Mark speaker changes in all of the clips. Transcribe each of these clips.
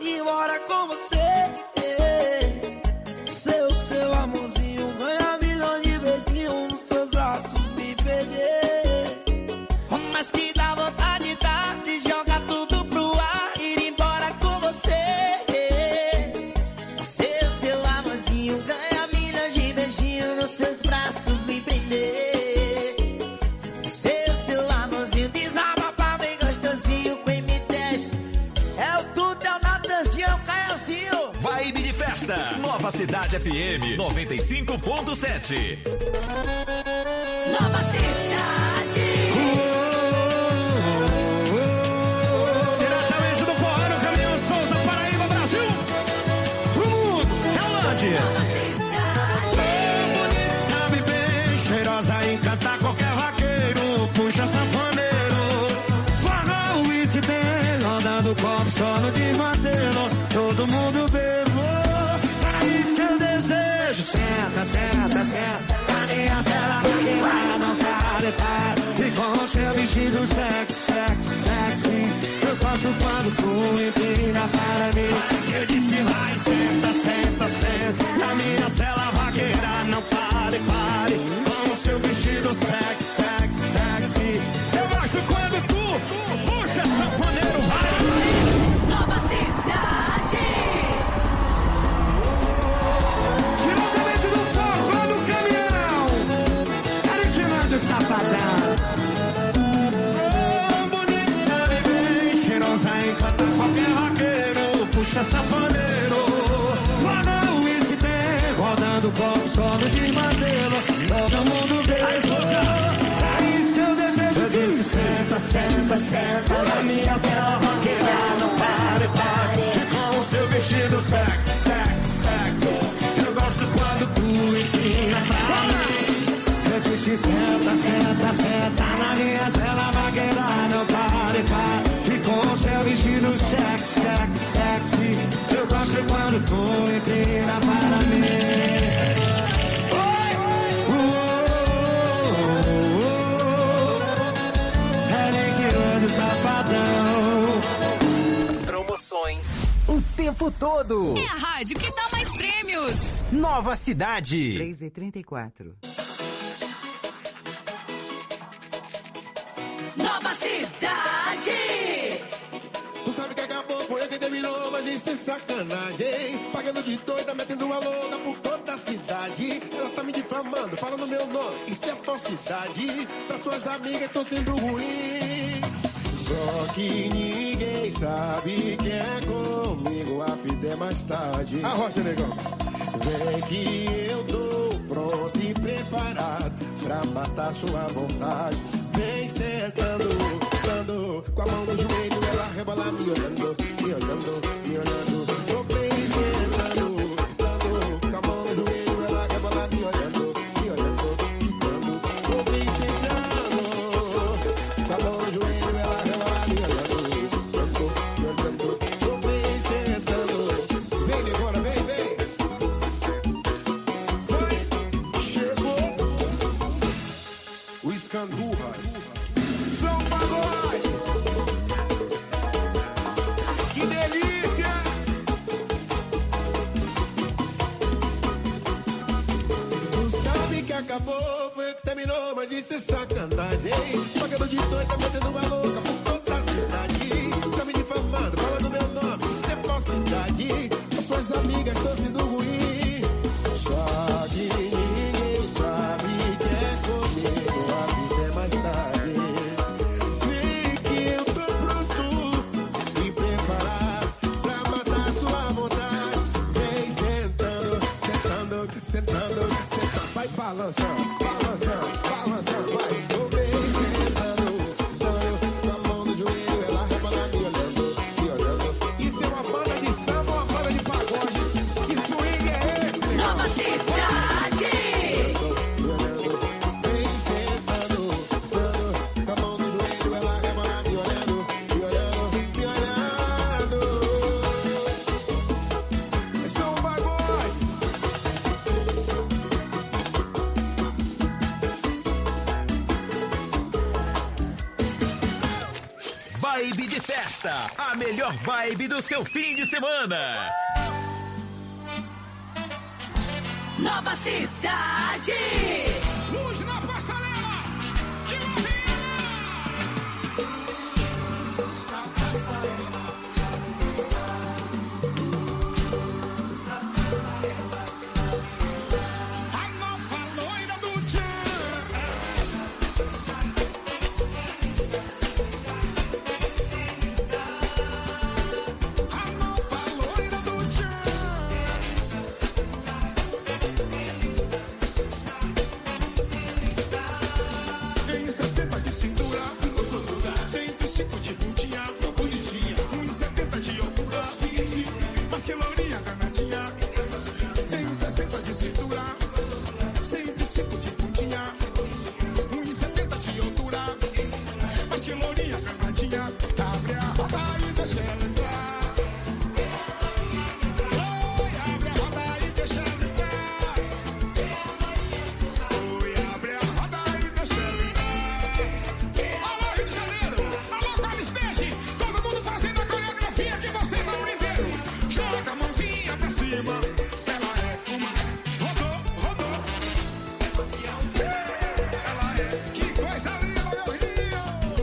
Speaker 1: ir embora com você. Seu amorzinho ganha milhões de beijinhos nos seus braços, me perder. Mas que dá vontade de jogar tudo pro ar, ir embora com você. Seu amorzinho ganha milhões de beijinhos nos seus braços, me prender. Seu amorzinho desabafa bem gostosinho com M10. É o tudo, é o Natanzinho, é o Caiozinho.
Speaker 2: Vibe de festa, Nova Cidade FM 95.7.
Speaker 3: Nova Cidade.
Speaker 4: Diretamente do Forró no Caminhão Souza, Paraíba, Brasil. Pro mundo, Relândia. Bonito, sabe bem, cheirosa, encanta qualquer vaqueiro. Puxa sanfoneiro. Forró, uísque tem, rodando copo só no desmantelo. Todo mundo bebeu, é isso que eu desejo. Senta, senta, senta. A minha cela vaqueira não para. E com o seu vestido sexy, sexy, sexy. Eu posso quando tu empina para mim. Mas eu disse vai, senta, senta, senta. A minha cela vaqueira não pare. Com o seu vestido sexy, sexy, sexy. Eu gosto quando tu puxa sanfoneiro, vai.
Speaker 3: Nova Cidade.
Speaker 4: Diretamente do Forró no Caminhão. Eric de Safadão. Bonito, sabe bem, cheirosa, encanta qualquer vaqueiro. Puxa sanfoneiro. Forró, uísque tem, rodando copo só no desmantelo. Todo mundo beija. É isso que eu desejo. Eu disse senta, senta, senta. Na minha cela vaqueira não pare. E com o seu vestido sexy, sexy, sexy. Eu gosto quando tu empina pra mim. Eu disse senta, senta, senta. Na minha cela vaqueira não pare. E com o seu vestido sexy, sexy, sexy. Eu gosto quando tu empina para mim.
Speaker 5: Promoções o tempo todo.
Speaker 3: É a rádio que dá mais prêmios.
Speaker 5: Nova Cidade.
Speaker 6: 3h34.
Speaker 3: Nova Cidade.
Speaker 7: Tu sabe que acabou, foi quem terminou, mas isso é sacanagem. Pagando de doida, metendo uma louca por toda a cidade. Ela tá me difamando, falando meu nome, isso é falsidade. Pra suas amigas tô sendo ruim. Só que ninguém sabe que é comigo, a vida é mais tarde. A rocha, negão. Vem que eu tô pronto e preparado pra matar sua vontade. Vem sentando, dando com a mão no joelho, ela rebola me olhando, me olhando, me olhando. Eu vem sentando, dando com a mão no joelho, ela rebola me olhando, me olhando, ficando. Eu vem sentando, com a mão no joelho, ela rebola me olhando, me olhando. Eu vem sentando, vem agora, vem. Foi, chegou o Escandurras. São Pagode. Que delícia. Tu sabe que acabou, foi o que terminou, mas isso é sacanagem. Pagando de doida, metendo uma louca por toda a cidade. Tá me difamando, falando meu nome, isso é falsidade. As suas amigas estão sendo ruim. Só que ninguém sabe que é comigo, a vida é mais tarde. Vem que eu tô pronto e preparado pra matar sua vontade. Vem sentando, sentando, sentando, sentando. Vai balançando, balançando, balançando, vai. Eu vem sentando, dando com a mão no joelho, ela rebola me olhando, me olhando. Isso é uma banda de samba ou uma banda de pagode? Que swing é esse?
Speaker 3: Nova Cidade.
Speaker 7: Vem sentando, dando com a mão no joelho, ela rebola me olhando, me olhando, me olhando. É só um bagulho.
Speaker 2: Festa, a melhor vibe do seu fim de semana.
Speaker 3: Nova Cidade.
Speaker 6: Luz na passarela. Que luz na passarela. A nova loira do tchan. A nova loira do tchan. Tem 60 de cintura, gostosura, 105 de bundinha, bonitinha, 1,70 de altura, mas que lourinha danadinha. Tem 60 de cintura, 105 de bundinha, 1,70 de altura, mas que lourinha danadinha. Abre a roda e deixa ela entrar. Oi, abre a roda e deixa ela entrar. Oi, abre a roda e deixa ela entrar. Alô, Rio de Janeiro! Alô, Calistete! Todo mundo fazendo a coreografia que vocês amam inteiro. Joga a mãozinha pra cima. Ela é uma... Rodou, rodou. Ela é... Que coisa linda, meu Rio!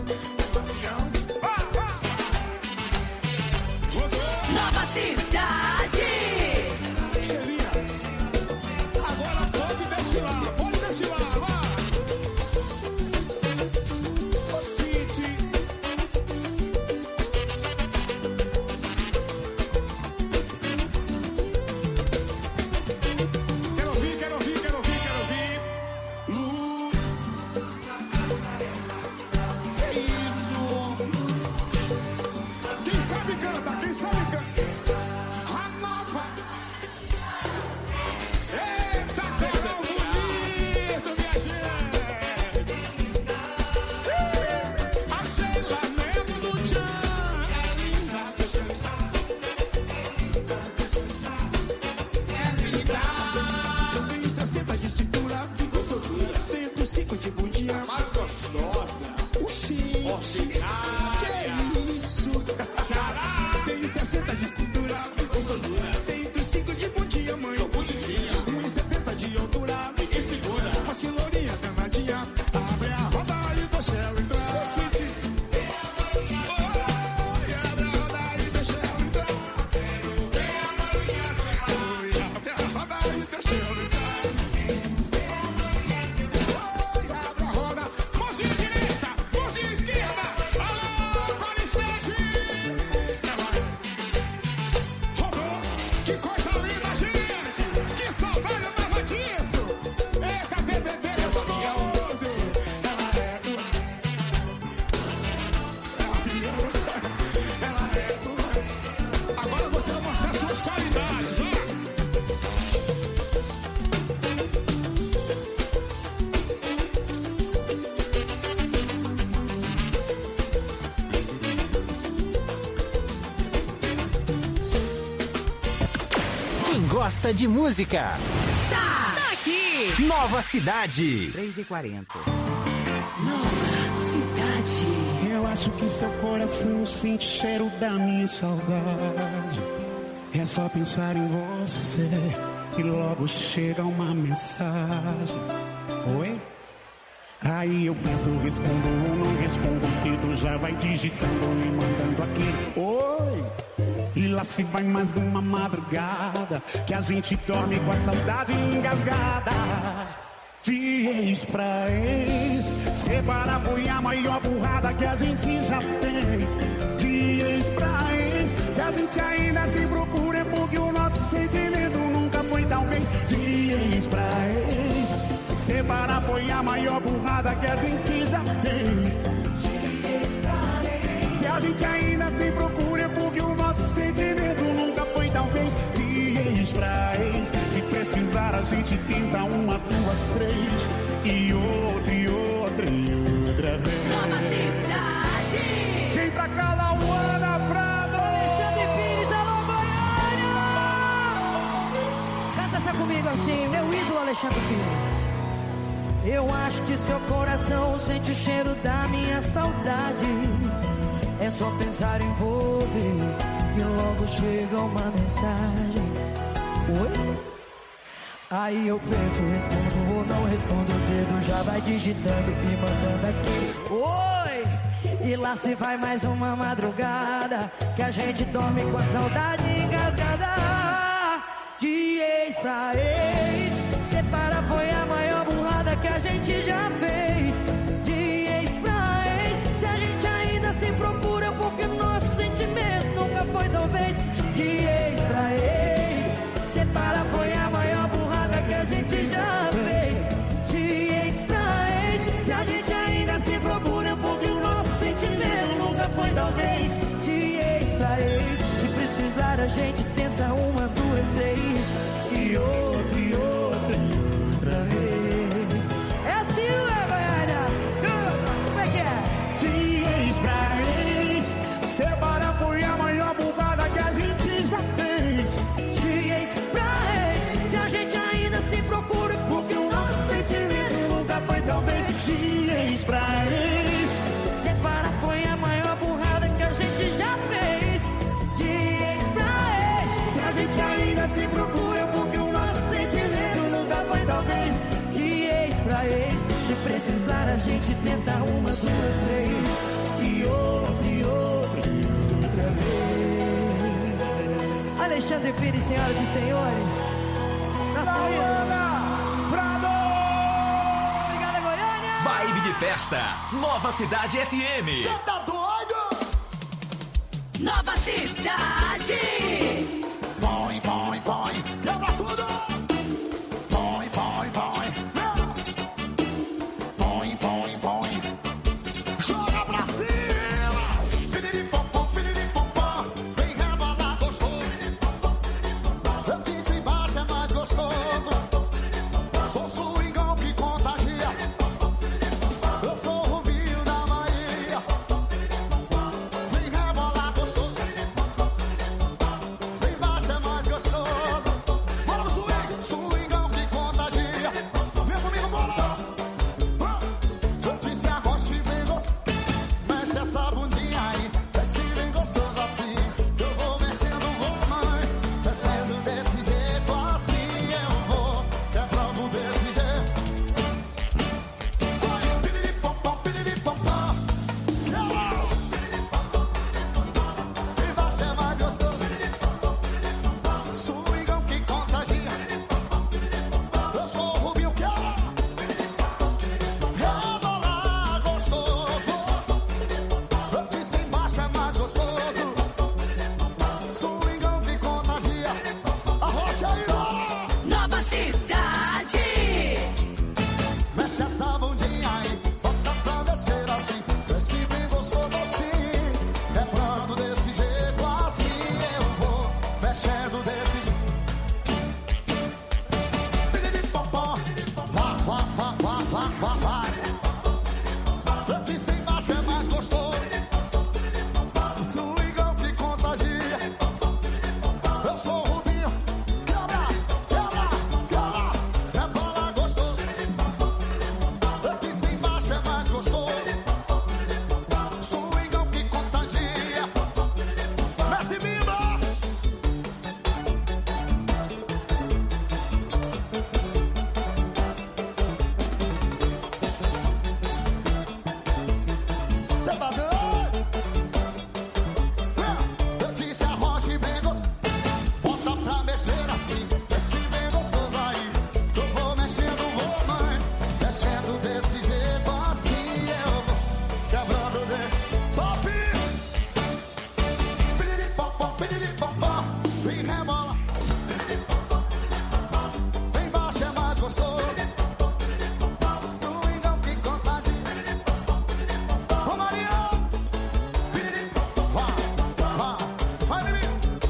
Speaker 6: Rodou.
Speaker 3: Nova Cidade.
Speaker 6: Xeria. Agora pode desfilar, vai. Ô, City. Quero ouvir. Luz na passarela. Que isso? Quem sabe canta. A nova. Eita, coisa bonito, minha gente. A Sheila Melo do Tchan é linda. É linda. Tem 60 de cintura, que gostosura, 105 de bundinha, mais gostosa. Oxi, que isso? Tem 60 de cintura, que gostosura, 105 de bundinha, mãe. 1,70 de altura, ninguém segura. Mas que lourinha danadinha. Abre a roda e deixa ela entrar. Oi, abre a roda e deixa ela entrar. Oi, abre a roda e deixa ela entrar. Oi, abre a roda. Mãozinha direita, mãozinha esquerda. Alô, Calistete. Rodou. Que coisa linda, gente. Que saudade eu tava disso. Eita, TBT gostoso. Ela é... Agora você vai mostrar suas qualidades, ó.
Speaker 5: Quem gosta de música,
Speaker 3: Tá aqui.
Speaker 5: Nova Cidade.
Speaker 8: 3h40.
Speaker 3: Nova Cidade.
Speaker 4: Eu acho que seu coração sente o cheiro da minha saudade. É só pensar em você e logo chega uma mensagem. Oi? Aí eu penso, respondo ou não respondo. O dedo já vai digitando e mandando aquele oi. E lá se vai mais uma madrugada que a gente dorme com a saudade engasgada. De ex pra ex, separar foi a maior burrada que a gente já fez. De ex pra ex, se a gente ainda se procura é porque o nosso sentimento nunca foi talvez. De ex pra ex, separar foi a maior burrada que a gente já fez. Se a gente ainda se procura é porque o nosso sentimento nunca foi talvez. De ex pra ex, se precisar a gente tenta uma, duas, três. E outra, e outra, e outra vez.
Speaker 3: Nova Cidade.
Speaker 4: Vem pra cá, Lauana Prado.
Speaker 9: Alexandre Pires, alô Goiânia. Canta essa comigo assim, meu ídolo Alexandre Pires. Eu acho que seu coração sente o cheiro da minha saudade.
Speaker 1: É só pensar em você que logo chega uma mensagem. Oi? Aí eu penso, respondo ou não respondo. O dedo já vai digitando e mandando aqui. Oi! E lá se vai mais uma madrugada que a gente dorme com a saudade engasgada. De ex pra ex, separar foi a maior burrada que a gente já fez. De ex pra ex, se a gente ainda se procura porque nosso sentimento nunca foi talvez. De ex pra ex, separar foi a maior burrada que a gente já fez. De ex pra ex, se a gente ainda se procura porque o nosso sentimento nunca foi talvez. De ex pra ex, se precisar a gente tenta uma, duas, três. E outra, e outra, e outra vez. É assim, ué, Goiânia? Como é que é?
Speaker 4: De ex pra ex, separar foi a maior bugada que a gente já fez.
Speaker 1: De ex pra ex, se a gente ainda se procura porque o nosso sentimento nunca foi talvez.
Speaker 4: De ex pra ex,
Speaker 1: separar foi a maior burrada que a gente já fez. De ex pra ex, se a gente ainda se procura porque o nosso sentimento nunca foi talvez. De ex pra ex, se precisar a gente tenta uma, duas, três. E outra, e outra, e outra vez. Alexandre Pires, senhoras e senhores. Na Obrigada, Goiânia.
Speaker 2: Vibe de festa. Nova Cidade FM.
Speaker 6: Cê tá doido?
Speaker 3: Nova Cidade.
Speaker 6: Põe, põe, põe. Quebra tudo. Põe, põe, põe. Põe, põe, põe. Joga pra cima. Piriripompom, piriripompom. Vem rebolar gostoso. Eu disse embaixo é mais gostoso. Sou swingão que contagia. Eu sou o Rubinho da Bahia. Vem rebolar gostoso. Vem baixo é mais gostoso. Bora no swing, swingão que contagia. Vem comigo, bora. Eu disse arrocha e bem gostoso. Mexe essa bundinha aí. Mexe bem gostoso assim. Eu vou mexendo, vou, mãe. Mexendo desse jeito assim eu vou. Quebrando desse jeito. Vai, piriripompom, piriripompom. Vem baixo é mais gostoso. Swingão que contagia. Eu sou o Rubinho que rebolar gostoso. Eu disse embaixo é mais gostoso. Swingão que contagia. Arrocha aí, ó.
Speaker 3: Nova Cidade.
Speaker 6: Mexe essa bundinha aí. Bota pra descer assim. Desce bem gostoso assim. Quebrando desse jeito assim eu vou. Mexendo desse jeito. Piriripompom. Vá, vá, vá, vá, vá, vá, vai. Eu disse embaixo é mais gostoso. Swingão que contagia. Eu sou o Rubinho. Quebra, quebra, quebra. Rebola gostoso. Eu disse embaixo é mais gostoso. Swingão que contagia. Messi Bimba. Cê tá doido? Eu disse arrocha e bem gostoso. Bota pra mexer assim. Mexe bem gostoso aí. Eu vou mexendo, vou, mãe. Mexendo desse jeito assim eu vou. Quebrando de pop. Piriripompom, piriripompom. Vem rebola. Vem baixo é mais gostoso. Swingão que contagia. Ô Maria. Piriripompom. Vá, vá. Vai, Bibi.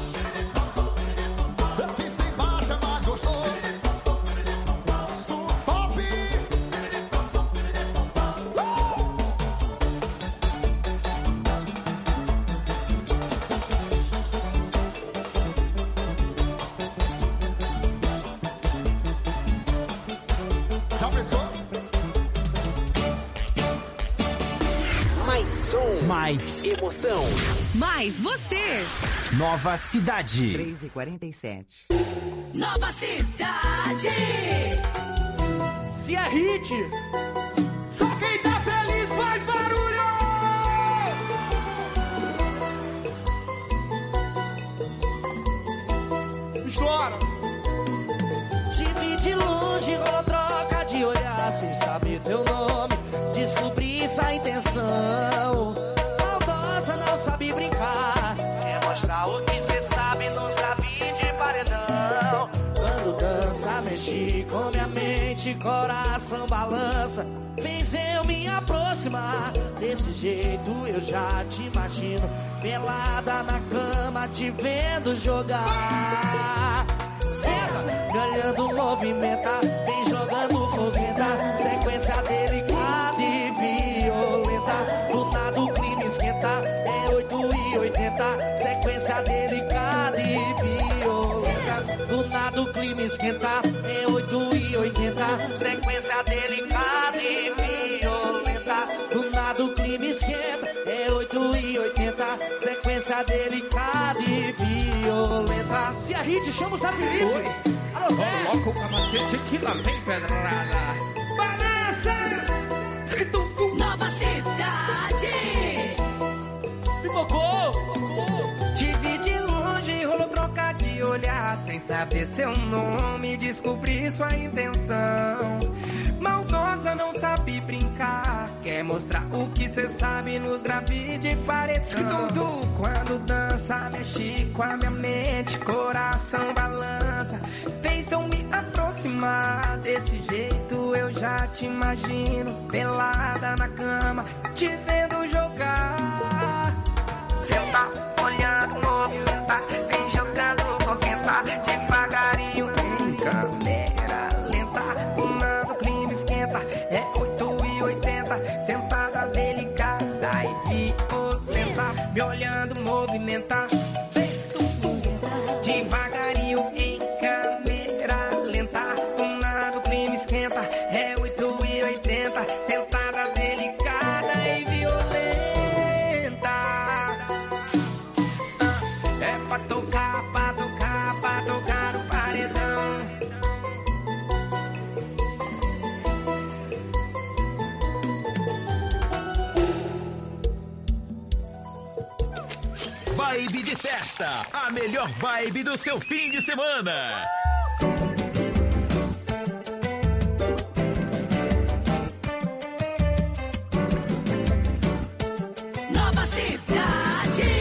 Speaker 6: Eu disse embaixo é mais gostoso. Pop.
Speaker 5: Mais Mais emoção.
Speaker 3: Mais você.
Speaker 5: Nova Cidade.
Speaker 8: 3h47.
Speaker 3: Nova Cidade.
Speaker 9: Se é hit, só quem tá feliz faz barulho! Estoura! Te vi de longe, rolou troca de olhar sem saber teu nome. Descobri essa intenção. Maldosa não sabe brincar. Quer mostrar o que cê sabe nos graves de paredão. Quando dança, mexe com minha mente, coração balança. Fez eu me aproximar. Desse jeito eu já te imagino, pelada na cama, te vendo jogar. Senta, me olhando movimenta, vem jogando fogueta. Sequência delicada e violenta. Do nada o clima esquenta, é 8h80. Sequência delicada e violenta. Do nada o clima esquenta, é 8h80. Sequência delicada e violenta. Do nada o clima esquenta, é 8h80. Sequência delicada e violenta. Se a hit chama o Zé Felipe. Alô, Zé.
Speaker 10: Coloca o capacete que lá vem pedrada. Balança!
Speaker 3: Nova Cidade.
Speaker 10: Pipocou! Te vi de longe, rolou troca de olhar. Sem saber seu nome, descobri sua intenção. Maldosa não sabe brincar. Quer mostrar o que cê sabe nos graves de paredão. Quando dança, mexe com a minha mente, coração balança. Fez eu me aproximar. Desse jeito eu já te imagino, pelada na cama, te vendo jogar. Cê tá olhando, movimentar, vem jogando coqueta, devagarinho em câmera lenta. Do nada o clima esquenta, é 8h80. Sentada delicada e violenta, me olhando movimentar, devagarinho em câmera lenta. Do nada o clima esquenta, é 8h80. Sentada delicada e violenta. É pra tocar, pra tocar, pra tocar o paredão.
Speaker 2: Vibe de festa, a melhor vibe do seu fim de semana.
Speaker 3: Nova Cidade.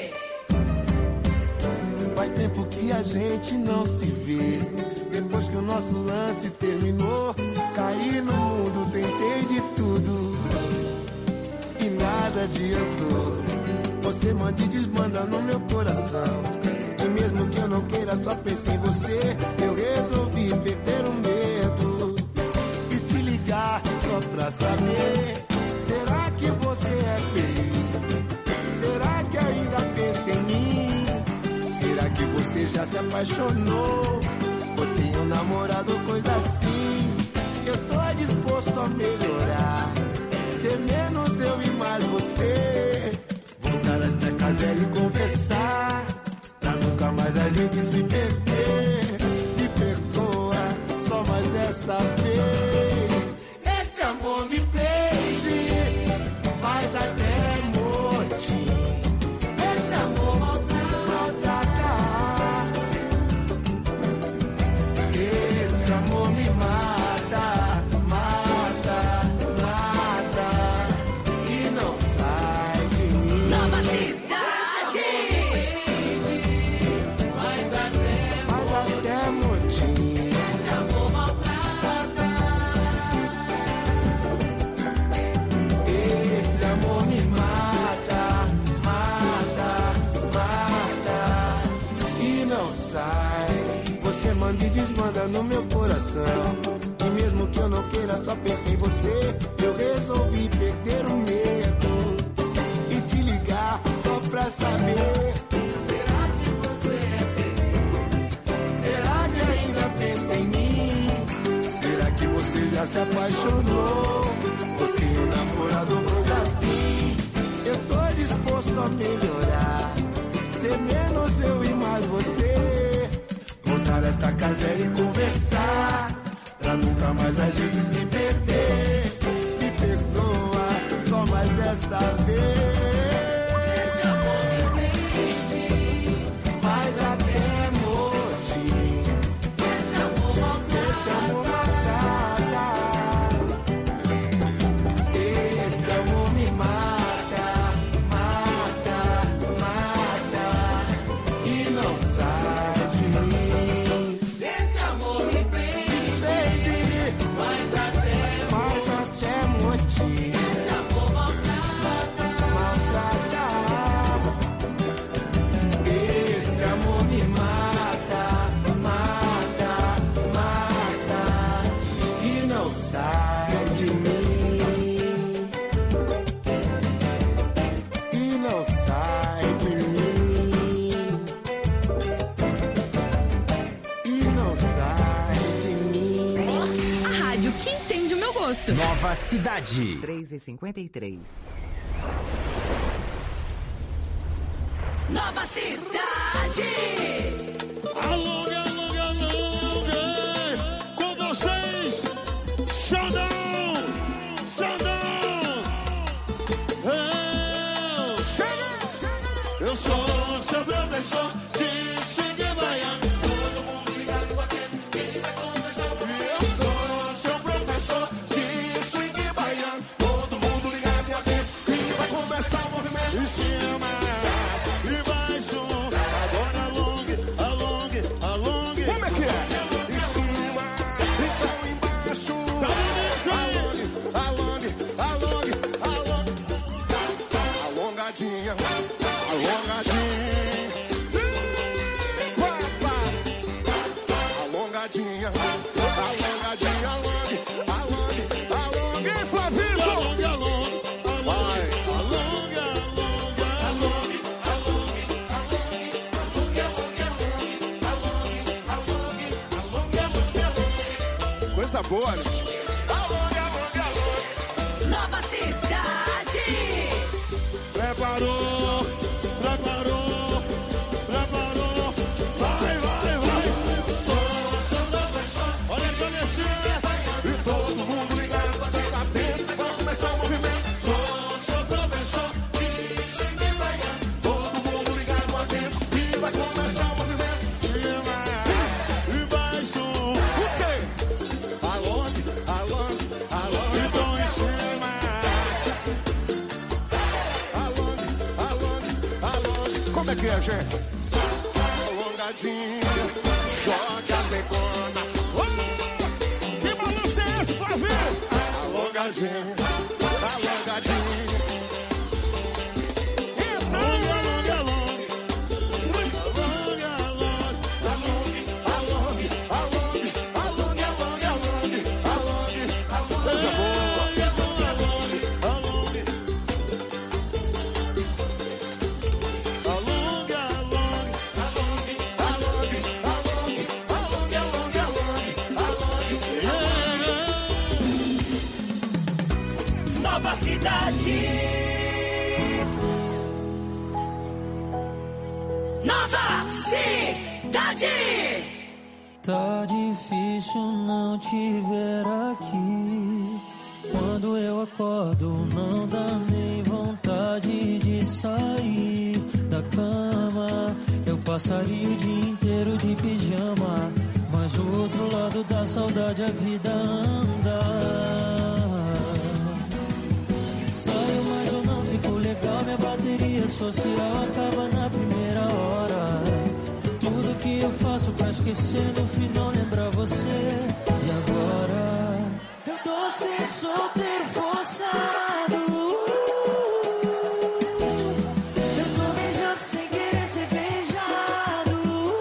Speaker 4: Faz tempo que a gente não se vê. Depois que o nosso lance terminou, caí no mundo, tentei de tudo e nada adiantou. Você manda e desmanda no meu coração. E mesmo que eu não queira, só pensei em você. Eu resolvi perder o medo e te ligar só pra saber. Será que você é feliz? Será que ainda pensa em mim? Será que você já se apaixonou? Ou tem um namorado, coisa assim? Eu tô disposto a melhorar, ser menos eu e mais você. Voltar esta casa e conversar, pra nunca mais a gente se perder. Me perdoa, só mais dessa vez. Esse amor me prende, faz até motim. Esse amor maltrata. Esse amor me mata, mata, mata. E não sai de mim.
Speaker 3: Nova Cidade.
Speaker 4: Faz até motim.
Speaker 3: Esse amor maltrata.
Speaker 4: Esse amor me mata, mata, mata. E não sai. Você manda e desmanda no meu coração. E mesmo que eu não queira, só pensei em você. Eu resolvi perder o medo e te ligar só pra saber. Será que você é feliz? Será que ainda pensa em mim? Será que você já se apaixonou? Ou tem um namorado, coisa assim? Eu tô só melhorar. Ser menos eu e mais você. Voltar esta casa e conversar, pra nunca mais a gente se perder. Me perdoa, só mais desta vez. Esse amor me prende, faz até morte. Esse amor maltrata. Esse amor me mata, mata, mata. E não sai de mim. Esse amor me prende, faz até morte. Esse amor maltrata. Esse amor me mata, mata, mata. E não sai de mim. E não sai de mim. E não sai de mim.
Speaker 8: A rádio que entende o meu gosto.
Speaker 5: Nova Cidade.
Speaker 11: 3h53.
Speaker 3: Nova Cidade.
Speaker 6: Alô, alô, alô, com vocês, Xandão, Xandão. Eu sou seu professor de swing baiano. Todo mundo ligado aqui, quem vai começar o movimento? Eu sou seu professor de swing baiano. Todo mundo ligado aqui, quem vai começar o movimento? Em cima e baixo, agora along, along, along. Como é que é? Em cima, então embaixo. Along, along, along, along. Alongadinha, alongadinha. Alongadinha, alongadinha, along, along, along. E Flavito? Along, along, vai. Along, along, along, along, along. Coisa boa, né?
Speaker 3: Nova Cidade.
Speaker 6: Preparou, preparou, preparou. Vai, vai, vai. Olha a cabecinha. E todo mundo ligado, tá dentro. Vamos começar o movimento. Sou seu professor de swing baiano. Todo mundo ligado lá dentro. E vai começar o movimento. Cima e baixo. O quê? Along, along, along. Então em cima. Along, along, along. Como é que é, gente? Alongadinha, joga a pegona. Que balanço é esse, Flavinho? Alongadinha, alongadinha. Então, along, along. Along, along, along, along, along, along, along, along, along. Coisa boa. Along, along. Along, along, along, along, along, along.
Speaker 3: Nova Cidade. Nova Cidade.
Speaker 1: Tá difícil não te ver aqui. Quando eu acordo não dá nem vontade de sair da cama. Eu passaria o dia inteiro de pijama, mas do outro lado da saudade a vida anda. Saio, mas eu não fico legal. Minha bateria social acaba na primeira hora. Tudo que eu faço pra esquecer, no final lembra você. E agora eu tô sem solteiro forçado. Eu tô beijando sem querer ser beijado.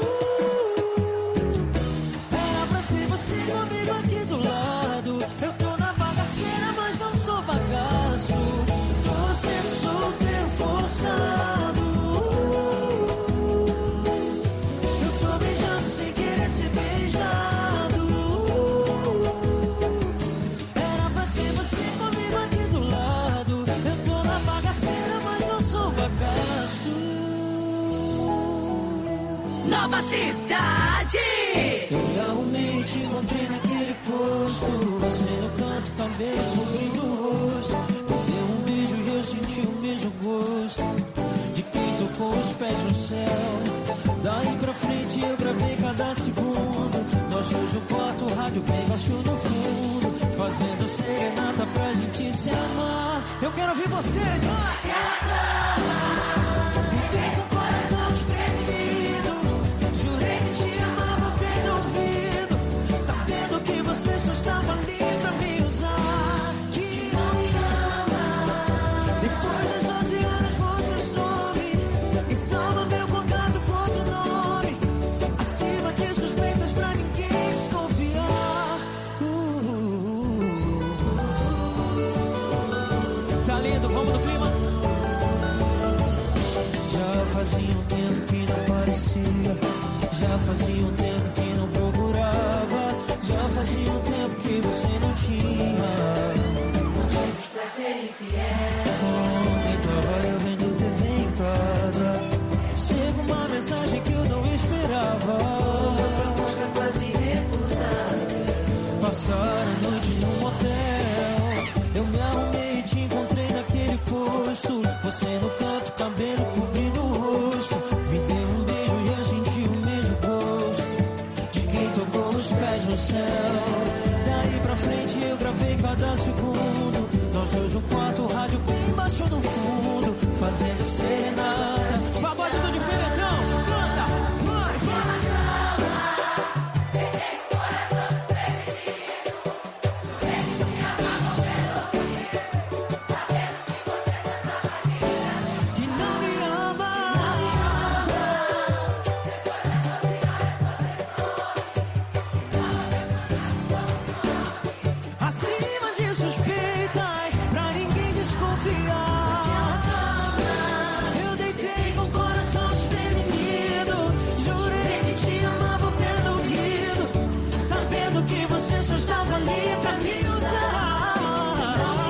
Speaker 1: Era pra ser você comigo aqui do lado. Eu tô na bagaceira, mas não sou bagaço. Tô sendo solteiro forçado. Eu tô beijando sem querer ser beijado.
Speaker 3: Nova Cidade.
Speaker 1: Eu realmente encontrei naquele posto, você no canto, cabelo cobrindo o rosto. Me deu um beijo e eu senti o mesmo gosto de quem tocou os pés no céu. Daí pra frente eu gravei cada segundo. Nós dois no quarto, rádio bem baixo no fundo, fazendo serenata pra gente se amar. Eu quero ouvir vocês.
Speaker 3: Aquela cama.
Speaker 1: Fiquei com o coração desprevenido. Jurei que te amava bem no ouvido, sabendo que você só estava ali pra me usar. Que não me ama. Depois das 12 horas você some e salva meu contato com outro nome. Acima de suspeitas pra ninguém desconfiar. Tá lindo, vamos no clima. Já fazia um tempo que não aparecia, já fazia um tempo que não procurava, já fazia um tempo que você não tinha motivos pra ser infiel. Ontem tava eu vendo TV em casa, chega uma mensagem que eu não esperava. Uma proposta quase recusável. Passaram a noite num motel, eu me arrumei e te encontrei naquele posto. Você no canto, cabelo cobrindo o rosto. Me deu um beijo e eu senti o mesmo gosto de quem tocou os pés no céu. Daí pra frente eu gravei cada segundo. Nós dois no quarto, rádio bem baixo no fundo, fazendo serenata. Pagode do diferentão, canta, vai, vai. Acima de suspeitas, pra ninguém desconfiar. Eu deitei com o coração desprevenido. Jurei que te amava pelo ouvido, sabendo que você só estava ali pra me usar.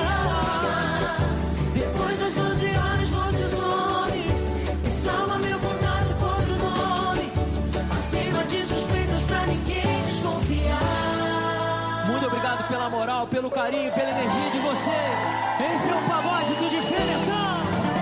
Speaker 1: Depois das 12 horas você some e salva meu contato com outro nome. Acima de suspeitas, pra ninguém desconfiar. Muito obrigado pela moral, pelo carinho, pela energia de vocês. Esse é o pagode do diferentão.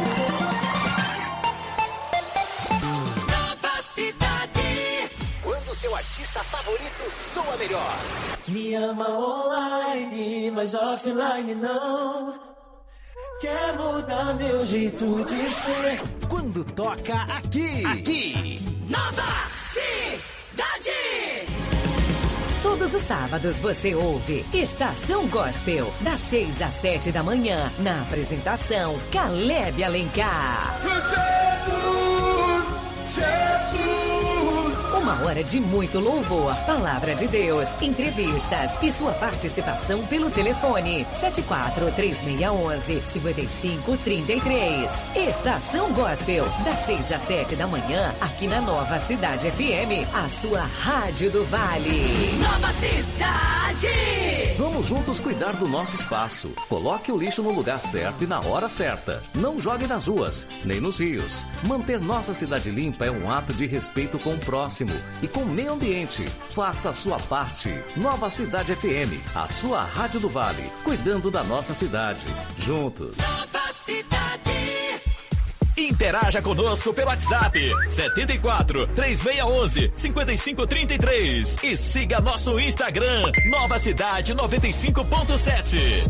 Speaker 3: Nova Cidade.
Speaker 5: Quando seu artista favorito soa melhor.
Speaker 1: Me ama online, mas offline não. Quer mudar meu jeito de ser.
Speaker 5: Quando toca aqui.
Speaker 3: Nova Cidade.
Speaker 11: Todos os sábados você ouve Estação Gospel, das 6 às 7 da manhã, na apresentação Caleb Alencar. Uma hora de muito louvor, palavra de Deus, entrevistas e sua participação pelo telefone 74-3611-5533. Estação Gospel, das 6 às 7 da manhã, aqui na Nova Cidade FM, a sua rádio do Vale.
Speaker 3: Nova Cidade.
Speaker 12: Vamos juntos cuidar do nosso espaço. Coloque o lixo no lugar certo e na hora certa. Não jogue nas ruas, nem nos rios. Manter nossa cidade limpa é um ato de respeito com o próximo e com o meio ambiente. Faça a sua parte. Nova Cidade FM, a sua rádio do Vale, cuidando da nossa cidade. Juntos.
Speaker 3: Nova Cidade.
Speaker 2: Interaja conosco pelo WhatsApp 74-3611-5533 e siga nosso Instagram Nova Cidade 95.7.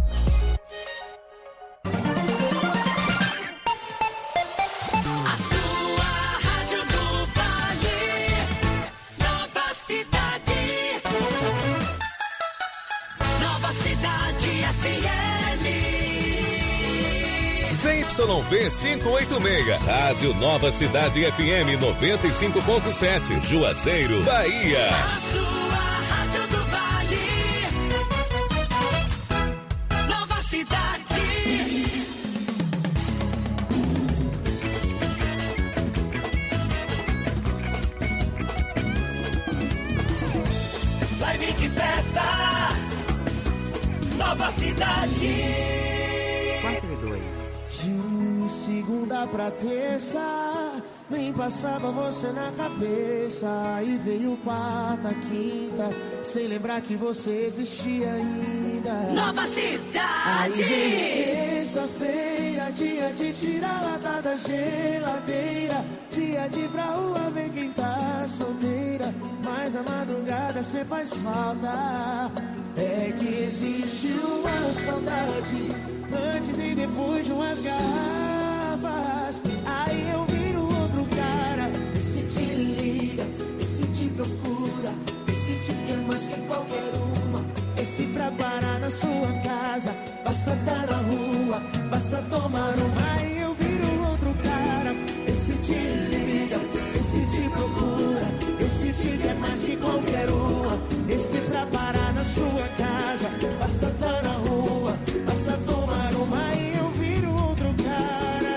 Speaker 13: ZYV 586, Rádio Nova Cidade FM 95.7, Juazeiro, Bahia.
Speaker 3: A sua rádio do Vale. Nova Cidade.
Speaker 9: Live de festa. Nova Cidade.
Speaker 1: 4 e 2. De segunda pra terça,
Speaker 4: nem passava você na cabeça. Aí veio quarta, quinta, sem lembrar que você existia ainda.
Speaker 3: Nova Cidade.
Speaker 4: Aí veio sexta-feira, dia de tirar a lata da geladeira, dia de ir pra rua ver quem tá solteira. Mas na madrugada cê faz falta. É que existe uma saudade antes e depois de umas garrafas. Aí eu viro outro cara. Esse te liga, esse te procura, esse te quer mais que qualquer uma. Esse pra parar na sua casa, basta tá na rua, basta tomar uma. Aí eu viro outro cara. Esse te liga, esse te procura, esse te quer mais que qualquer uma. Esse pra parar na sua casa, basta tá na rua, basta tomar uma. Aí eu viro outro cara.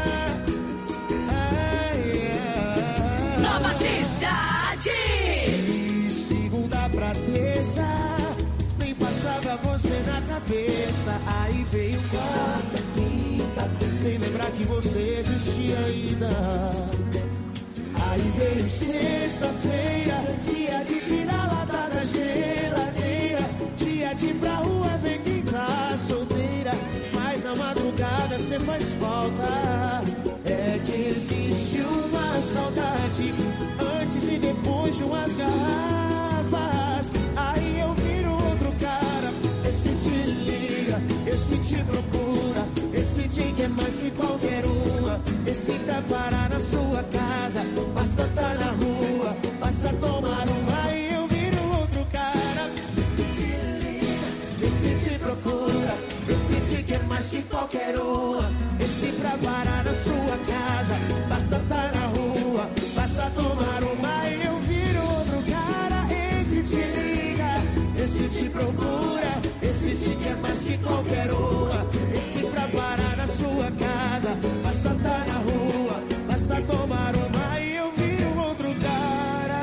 Speaker 3: Nova Cidade.
Speaker 4: De segunda pra terça, nem passava você na cabeça. Aí veio quarta, quinta, sem lembrar que você existia ainda. Aí veio sexta-feira, dia de tirar a lata da geladeira, dia de ir pra rua ver quem tá solteira. Mas na madrugada cê faz falta. É que existe uma saudade antes e depois de umas garrafas. Aí eu viro outro cara. Esse te liga, esse te procura, esse te quer mais que qualquer uma. Esse pra parar na sua casa, basta tá na rua, basta tomar uma. Aí eu viro outro cara. Esse te liga, esse te procura, esse te quer mais que qualquer uma. Esse pra parar na sua casa, basta tá na rua, basta tomar uma. Aí eu viro outro cara. Esse te liga, esse te procura, esse te quer mais que qualquer uma. Esse pra parar na sua casa, basta tá na rua, basta tomar uma. Aí eu viro outro cara.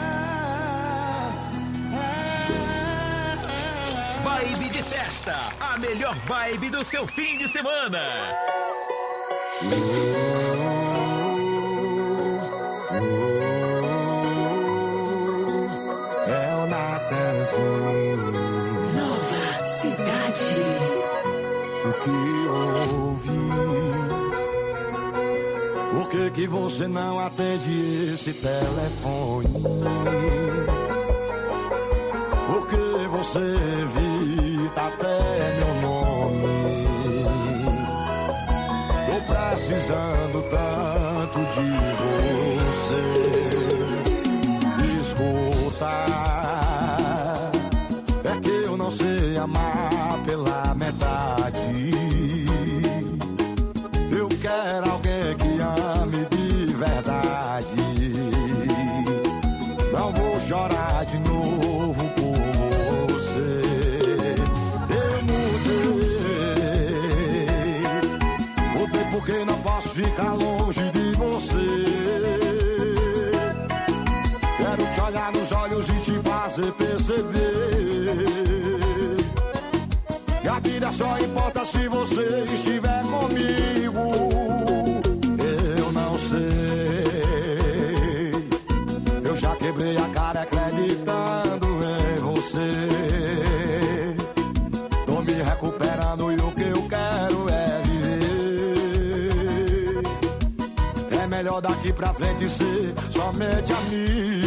Speaker 2: Vibe de festa, a melhor vibe do seu fim de semana.
Speaker 4: É o Natanzinho.
Speaker 3: Nova Cidade.
Speaker 4: O que houve? Por que você não atende esse telefone? Por que você evita até meu nome? Tô precisando tanto de você. Escuta, é que eu não sei amar pela metade. Eu quero alguém que ame de verdade. Não vou chorar de novo por você. Eu mudei porque não posso ficar longe de você. Quero te olhar nos olhos e te fazer perceber que a vida só importa se você estiver comigo. Eu não sei, eu já quebrei a cara acreditando em você. Tô me recuperando e o que eu quero é viver. É melhor daqui pra frente ser somente amigos.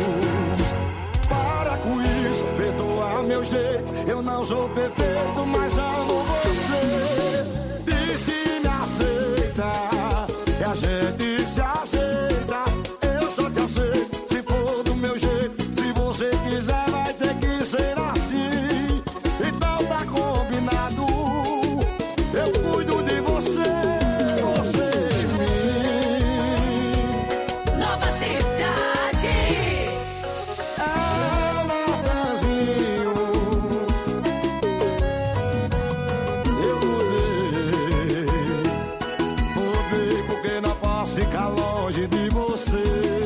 Speaker 4: Para com isso, perdoa meu jeito. Eu não sou perfeito, mas amo você. Diz que me aceita, e a gente se aceita. Eu só te aceito se for do meu jeito. Se você quiser, vai ter que ser assim. Então tá combinado. Eu cuido de você, você de mim.
Speaker 3: Nova Cidade.
Speaker 4: Ficar longe de você.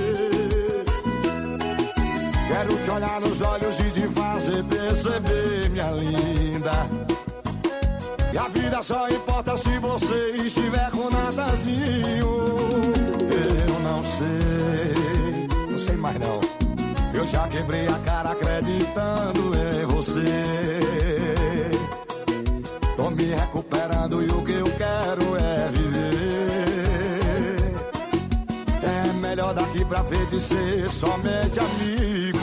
Speaker 4: Quero te olhar nos olhos e te fazer perceber, minha linda, E a vida só importa se você estiver com Natanzinho. Eu não sei mais não. Eu já quebrei a cara acreditando em você. Tô me recuperando e o que eu quero é viver. É melhor daqui pra frente ser somente amigos.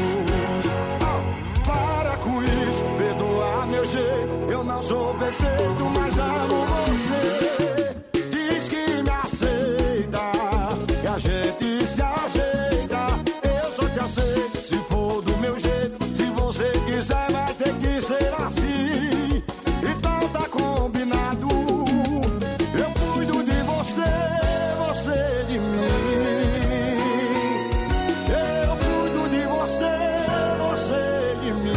Speaker 4: Para com isso, perdoa meu jeito. Eu não sou perfeito, mas amo você. Diz que me aceita, que a gente se ajeita. Eu só te aceito se for do meu jeito. Se você quiser, vai ter que ser assim. Então tá combinado. Eu cuido de você, você de mim. Eu cuido de você, você de mim.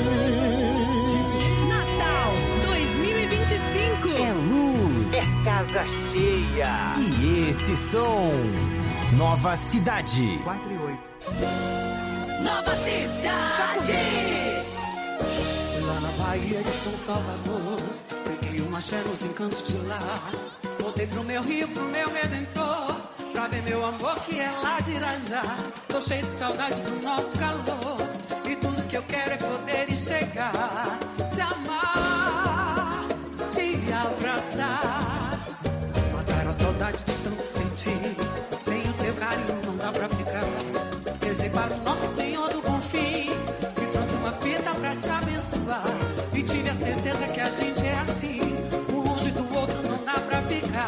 Speaker 8: Natal 2025
Speaker 5: É luz, é casa cheia. E esse som, Nova Cidade.
Speaker 3: 4 e 8. Nova Cidade.
Speaker 9: Fui lá na Bahia de São Salvador, peguei uma axé nos encantos de lá. Voltei pro meu rio, pro meu Redentor, pra ver meu amor que é lá de Irajá. Tô cheio de saudade do nosso calor, e tudo que eu quero é poder chegar, te amar, te abraçar. Matar a saudade de tanto sentir, sem o teu carinho não dá pra ficar. Rezei para o nosso Senhor do Confim, me trouxe uma fita pra te abençoar. E tive a certeza que a gente é assim, um longe do outro não dá pra ficar.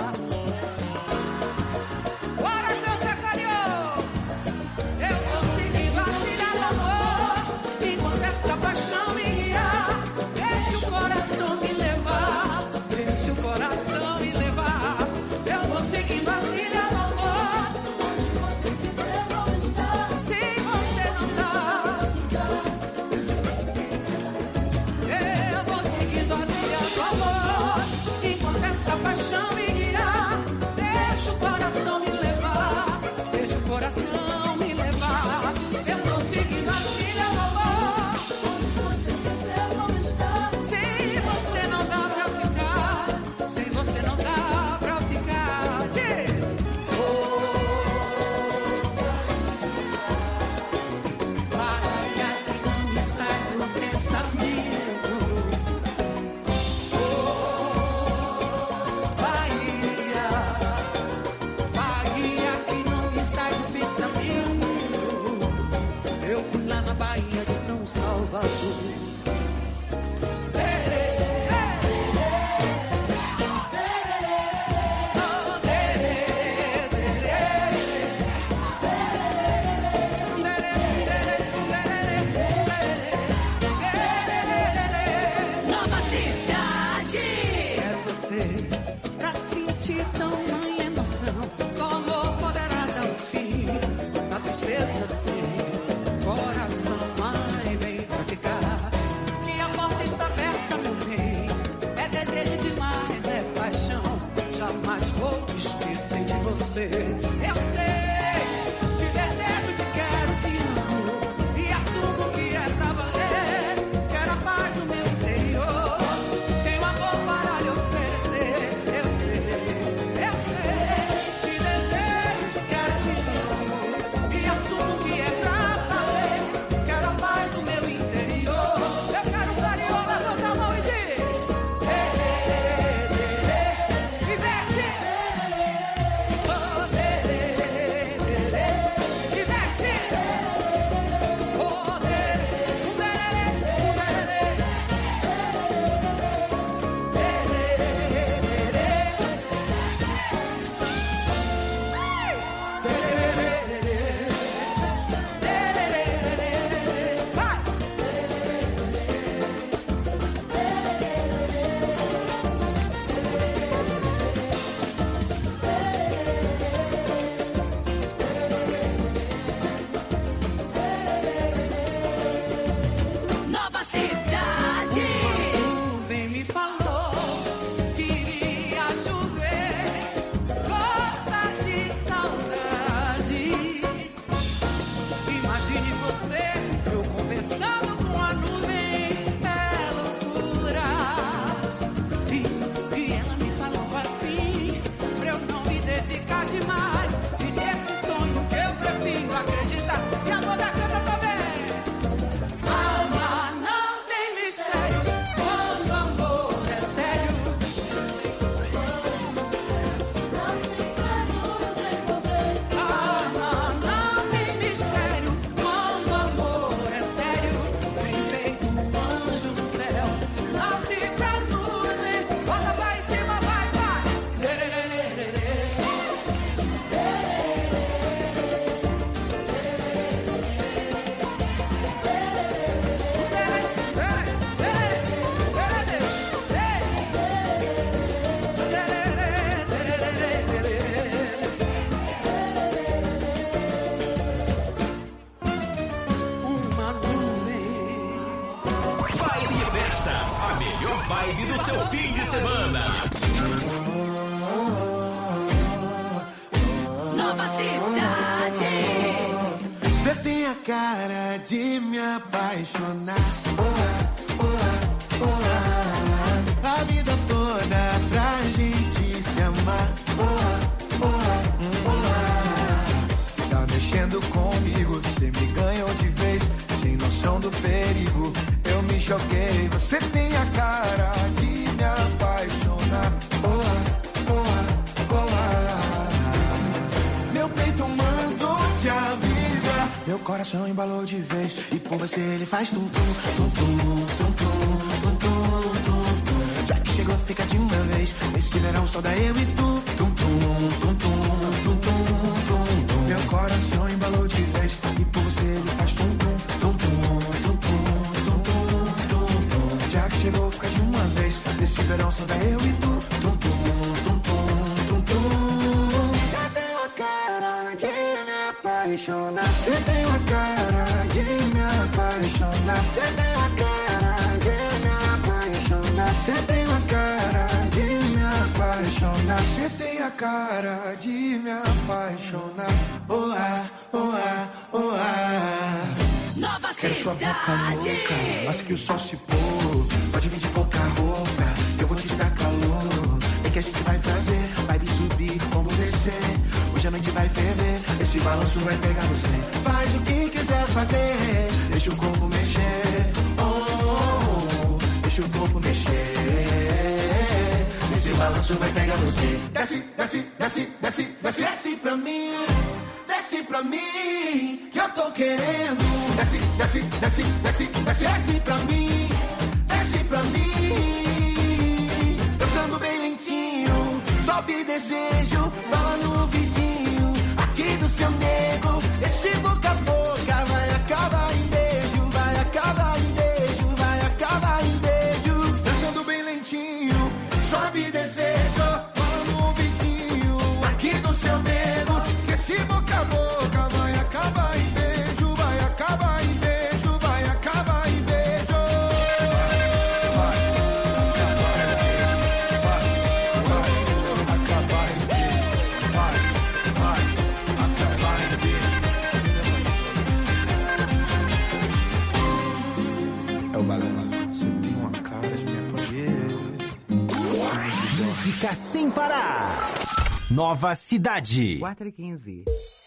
Speaker 9: Bora, meu pecario! Eu vou seguindo a trilha do amor, enquanto essa paixão me guiar. Deixa o coração me levar, deixa o coração me levar. Eu vou seguindo a trilha do amor, onde você quiser vou estar. Se você não dá, eu vou seguindo a trilha do amor, enquanto essa paixão me guiar. Deixa o coração me levar, deixa o coração me levar. Eu vou seguindo a trilha do amor, onde você quiser vou estar. Sem você não dá pra ficar, sem você não dá pra ficar. Diz! Bahia que não me sai do pensamento. Bahia, Bahia que não me sai do pensamento. Eu fui lá na Bahia de São Salvador.
Speaker 3: Nova Cidade.
Speaker 9: Quero você pra sentir tamanha emoção. Só amor poderá dar um fim na tristeza do teu coração. Mãe, vem pra ficar, que a porta está aberta, meu bem. É desejo demais, é paixão. Jamais vou esquecer de você. Eu sei, te desejo, te quero, te amo. E assumo que é pra valer. Quero a paz no meu interior. Tenho amor para lhe oferecer. Eu sei, te desejo, te quero, te amo. E assumo que é pra valer. Quero a paz no meu interior. Eu quero um carinho na tua mão e diz: e veste. Oh, e veste. Oh,
Speaker 3: Nova Cidade.
Speaker 9: Vem me falou que iria chover gotas de saudade. Imagine você, eu conversando com a nuvem, é loucura. E
Speaker 2: vibe do seu fim de semana.
Speaker 3: Nova Cidade.
Speaker 4: Você tem a cara de me apaixonar. A vida toda pra gente se amar. Tá mexendo comigo, você me ganhou de vez. Sem noção do perigo, eu me choquei. Você tem a cara de me apaixonar. Meu peito mandou te avisar. Meu coração embalou de vez. E por você ele faz tum-tum, tum-tum, tum-tum, tum-tum, tum-tum. Já que chegou, fica de uma vez. Esse verão só dá eu e tu. Tum-tum, tum-tum, tum-tum, tum-tum. Meu coração embalou de vez. E por você ele faz tum-tum, tum-tum, tum-tum, tum-tum, tum-tum. Já que chegou, fica de uma vez. Esse verão só dá eu e tu. Tum-tum, tum-tum, tum-tum. Você tem uma cara de me apaixonar. Você tem uma cara de me apaixonar. Você tem uma cara de me apaixonar. Você tem uma cara de me apaixonar. Você tem a cara de me apaixonar. Oh ah, oh ah, oh ah.
Speaker 3: Nova
Speaker 4: Quero sua boca
Speaker 3: Cidade.
Speaker 4: louca, mas que o sol se pôr. Pode vir de pouca roupa, eu vou te dar calor. É que a gente vai fazer, vibe subir, como descer. Hoje a noite vai ferver, esse balanço vai pegar você. Faz o que quiser fazer, deixa o corpo mexer. Deixa o corpo mexer. Esse balanço vai pegar você. Desce, desce, desce, desce, desce, desce pra mim. Desce pra mim, que eu tô querendo. Desce, desce, desce, desce, desce, desce pra mim. Desce pra mim. Dançando bem lentinho, sobe desejo. Fala no ouvidinho, aqui do seu nego. Esse boca a boca vai acabar em beijo. Vai acabar em beijo, vai acabar em beijo. Dançando bem lentinho, sobe desejo. Fala no ouvidinho, aqui do seu nego. Esse boca a boca vai acabar em beijo, vai acabar em beijo, vai acabar em beijo. Vai acabar em beijo, vai acabar em beijo, vai acabar em beijo. É o balanço. Você tem uma cara de me apaixonar.
Speaker 5: Música sem parar. Nova Cidade.
Speaker 11: 4h15.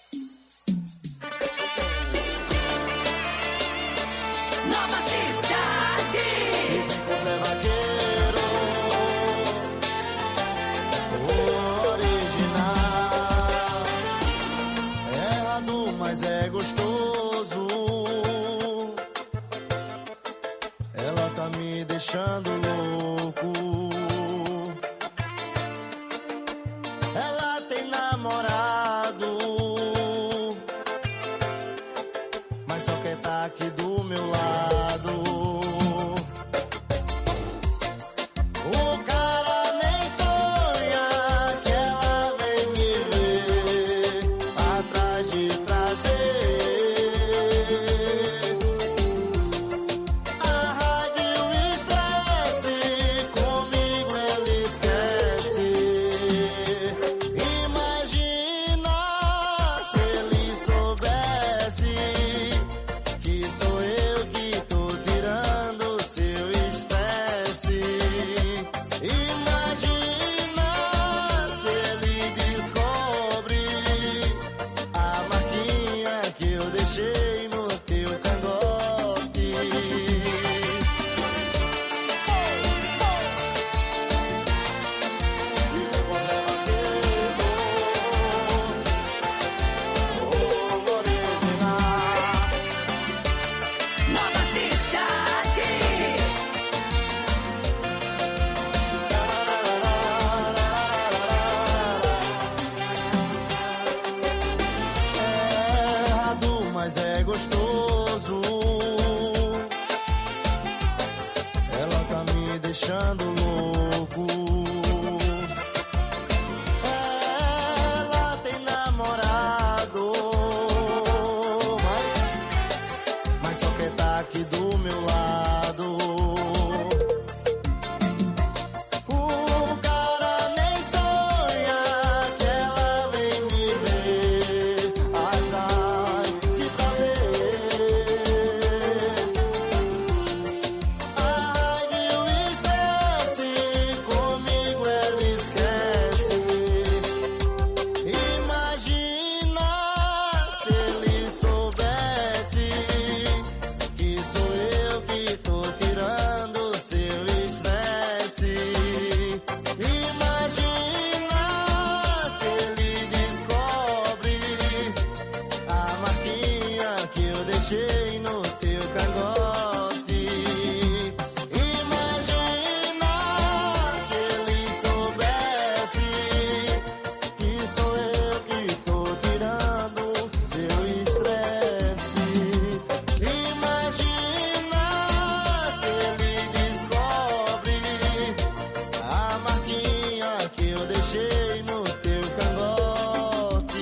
Speaker 3: Nova Cidade.
Speaker 4: Você é vaqueiro, original. É errado, mas é gostoso. Ela tá me deixando louco. Ela tem namorado, mas só quer tá aqui do meu lado. O cara nem sonha que ela vem me ver atrás de prazer. A rádio e o estresse, comigo ele esquece. Imagina se ele soubesse que sou eu que tô tirando seu estresse. Imagina se ele descobre a marquinha que eu deixei no teu cangote.
Speaker 3: Nova Cidade.
Speaker 4: É errado, mas é gostoso. Ela tá me deixando louco. Ela tem namorado, mas só quer tá aqui do meu lado.
Speaker 14: deixei no seu cangote. Imagina se ele soubesse que sou eu que tô tirando seu estresse. Imagina se ele descobre a marquinha que eu deixei no teu cangote.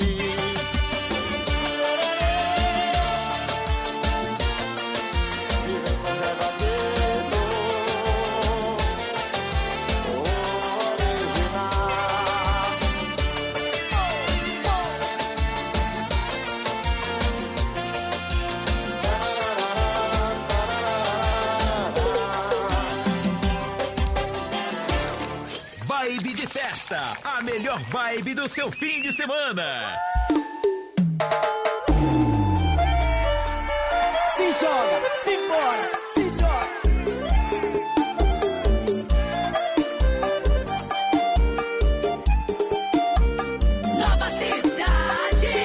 Speaker 2: Vibe de festa, a melhor vibe do seu fim de semana.
Speaker 1: Se joga, se embora, se joga.
Speaker 3: Nova Cidade.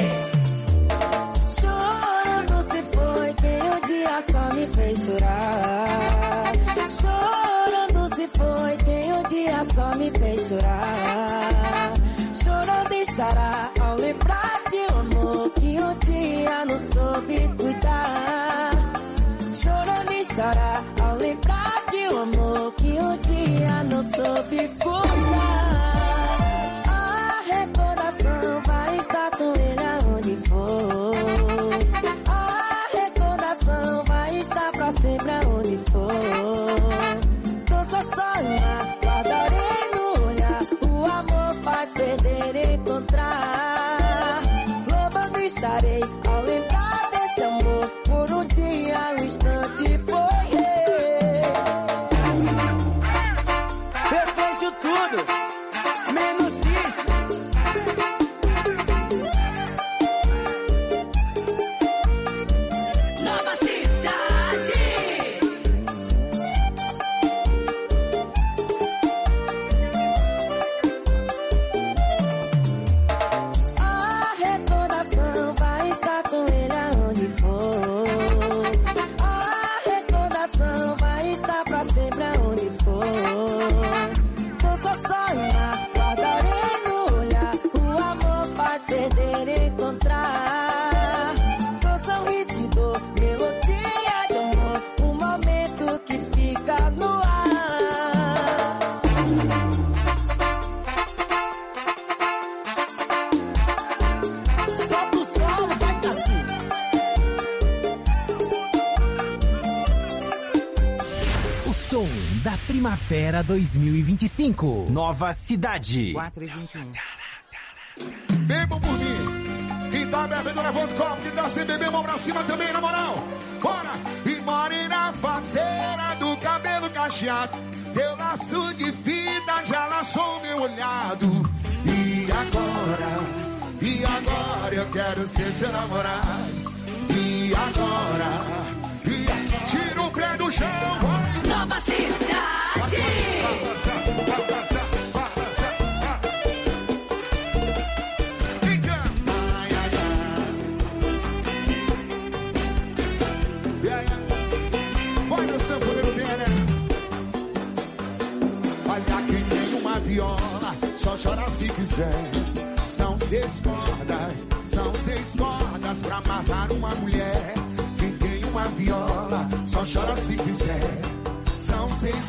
Speaker 15: Chorando se foi quem um dia só me fez chorar. Chorando se foi quem um dia só me fez chorar. Chorando estará ao lembrar de um amor que um dia não soube cuidar. Chorando estará ao lembrar de um amor que um dia não soube cuidar. A recordação vai estar com ele aonde for. A recordação vai estar pra sempre aonde for. Nossa sonha, guardarei no olhar. O amor faz perder e encontrar. Louvando estarei ao lembrar desse amor. Por um dia, um instante foi.
Speaker 1: Eu vejo tudo, menos bicho.
Speaker 3: Nova Cidade.
Speaker 15: A recordação vai estar com ele aonde for. A recordação vai estar pra sempre aonde for. Nossa sonha, guardarei no olhar. O amor faz perder e encontrar. Nossa sorriso, dor, melodia de amor. Um momento que fica no ar.
Speaker 1: Solta o solo, vai Cassinho.
Speaker 5: O som da Primavera 2025. Nova Cidade.
Speaker 8: 4h21.
Speaker 7: Bebam por mim. Quem tá bebendo, levanta o copo. Quem tá sem beber, mão pra cima também, na moral. Bora! E morena parceira do cabelo cacheado. Teu laço de fita já laçou meu olhado. E agora eu quero ser seu namorado. E agora tira o pé do chão, vai.
Speaker 3: Nova Cidade.
Speaker 7: Vai no sanfoneiro dele. Olha que tem uma viola, só chora se quiser. São 6 cordas pra matar uma mulher. Quem tem uma viola, só chora se quiser. São 6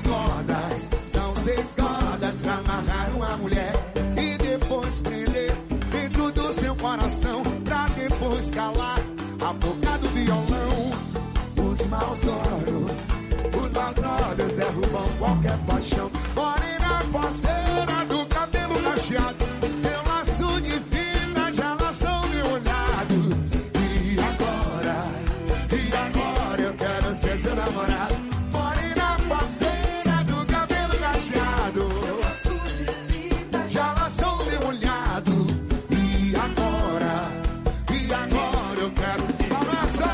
Speaker 7: cordas pra amarrar uma mulher. E depois prender dentro do seu coração, pra depois calar a boca do violão. Os maus olhos derrubam qualquer paixão. Morena parceira do cabelo cacheado. Teu laço de fita já laçou meu olhado. E agora eu quero ser seu namorado. Morena parceira do cabelo cacheado. Teu laço de fita já laçou meu olhado. E agora eu quero balançar.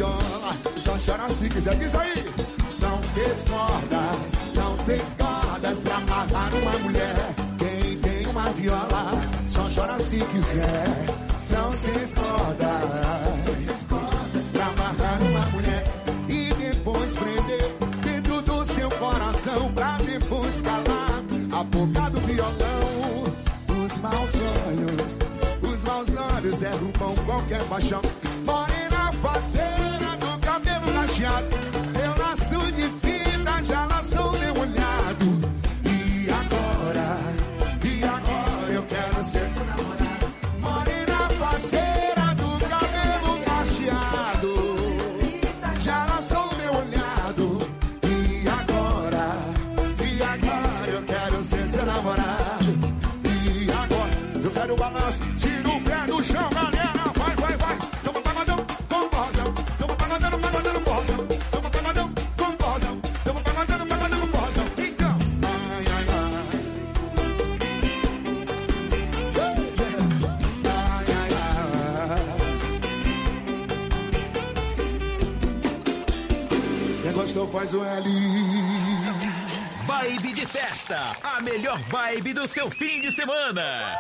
Speaker 7: viola, só chora se quiser. Diz aí. São 6 cordas pra amarrar uma mulher. Quem tem uma viola, só chora se quiser. São 6 cordas pra amarrar uma mulher e depois prender dentro do seu coração, pra depois calar a boca do violão. Os maus olhos derrubam qualquer paixão. Morena faceira do cabelo cacheado, eu laço de fita, já laçou meu olhado. E agora eu quero ser seu namorado. Morena faceira do cabelo cacheado, já laçou meu olhado. E agora eu quero ser seu namorado. E agora eu quero balanço, tira o pé do chão, galera. Vai. Toma pagodão com bozão, toma pagodão com bozão, toma pagodão com bozão, toma pagodão com bozão. Então, ai. Quem gostou faz o L.
Speaker 2: Vibe de festa, a melhor vibe do seu fim de semana.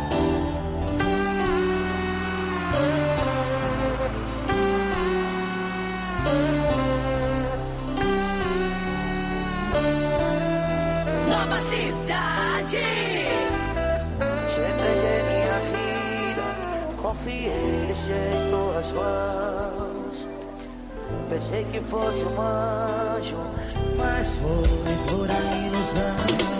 Speaker 3: Nova Cidade.
Speaker 9: Entreguei minha vida, confiei, deixei em tuas mãos. Pensei que fosse um anjo,
Speaker 1: mas foi pura ilusão.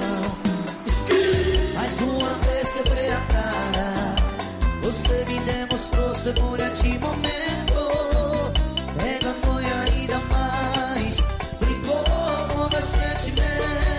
Speaker 1: Mais uma vez quebrei a cara, você me demonstrou ser por este momento. Enganou e ainda mais brigou com meus sentimentos.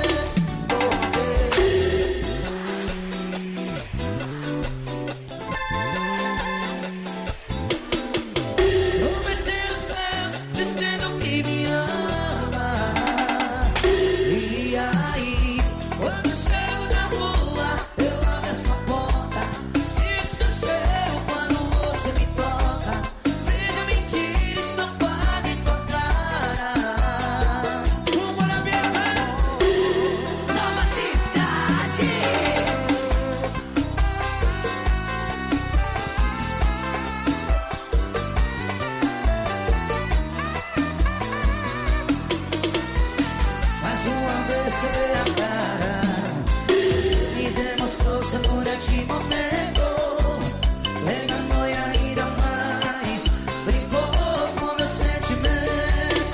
Speaker 1: Prometendo céus, dizendo que me ama. E aí, quando chego na rua, eu abro essa porta, sinto seu cheiro quando você me toca. Vejo a mentira estampada em sua cara. Como na minha
Speaker 3: Nova Cidade.
Speaker 1: Mais uma vez quebrei a cara, você me demonstrou ser por este momento. Enganou e ainda mais brigou com meus sentimentos.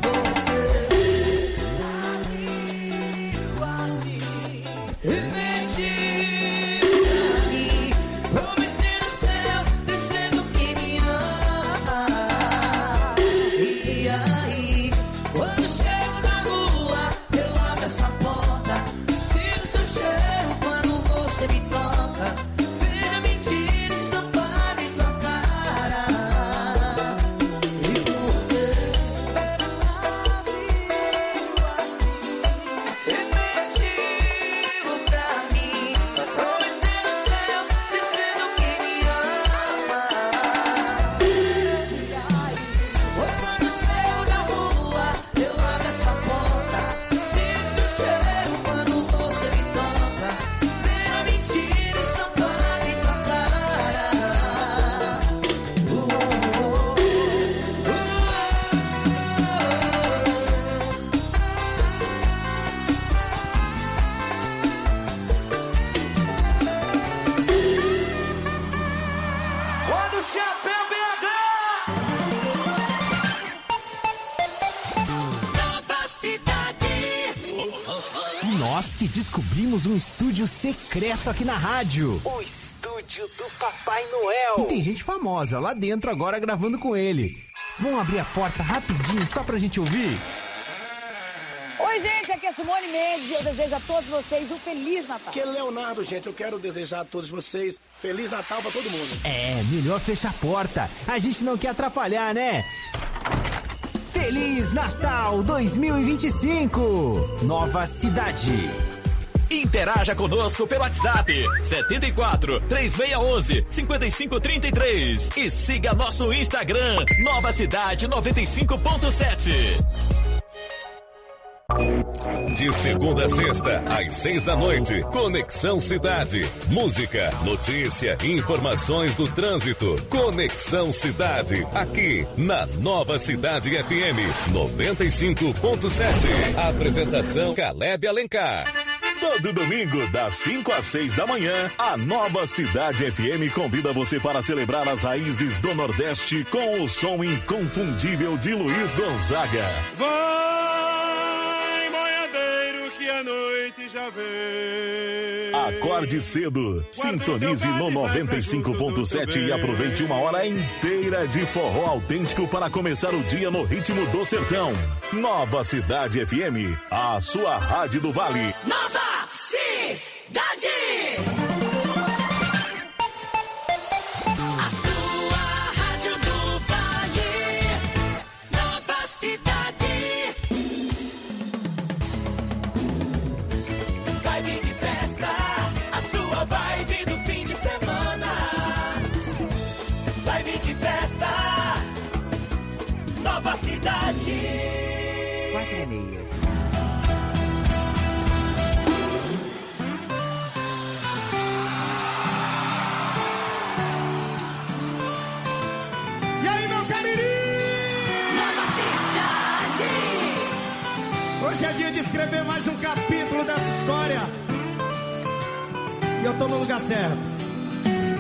Speaker 1: E mentiu pra mim, prometendo céus, dizendo que me ama. E aí, quando chego na rua, eu abro essa porta, sinto seu cheiro quando você me toca. Vejo a mentira estampada em sua cara. E por que e mentiu pra mim, prometendo céus, dizendo que me ama. Quando chego na rua, eu abro essa porta, sinto seu cheiro quando você me toca. Vejo a mentira estampada em sua cara. Quando o chapéu BH!
Speaker 3: Nova Cidade.
Speaker 5: Nós que descobrimos um estúdio secreto aqui na rádio. O estúdio do Papai Noel. E tem gente famosa lá dentro agora gravando com ele. Vamos abrir a porta rapidinho só pra gente ouvir?
Speaker 16: Oi, gente, aqui é Simone Mendes e eu desejo a todos vocês um Feliz Natal.
Speaker 17: Aqui é Leonardo, gente. Eu quero desejar a todos vocês Feliz Natal pra todo mundo.
Speaker 5: É, melhor fechar a porta. A gente não quer atrapalhar, né? Feliz Natal 2025! Nova Cidade.
Speaker 2: Interaja conosco pelo WhatsApp 74 3611 5533 e siga nosso Instagram Nova Cidade 95.7.
Speaker 13: De segunda a sexta, às 6 da noite, Conexão Cidade. Música, notícia, informações do trânsito. Conexão Cidade, aqui na Nova Cidade FM 95.7. Apresentação Caleb Alencar.
Speaker 18: Todo domingo, das 5 às 6 da manhã, a Nova Cidade FM convida você para celebrar as raízes do Nordeste com o som inconfundível de Luiz Gonzaga.
Speaker 6: Vai, boiadeiro, que a noite já vem.
Speaker 18: Acorde cedo, sintonize no 95.7 e aproveite uma hora inteira de forró autêntico para começar o dia no ritmo do sertão. Nova Cidade FM, a sua rádio do Vale.
Speaker 3: Nova Cidade. A sua rádio do Vale. Nova Cidade. Vibe de festa, a sua vibe do fim de semana. Vibe de festa, Nova Cidade.
Speaker 19: 4:30.
Speaker 4: E aí, meu Cariri?
Speaker 3: Nova Cidade.
Speaker 4: Hoje é dia de escrever mais um capítulo dessa história. E eu tô no lugar certo.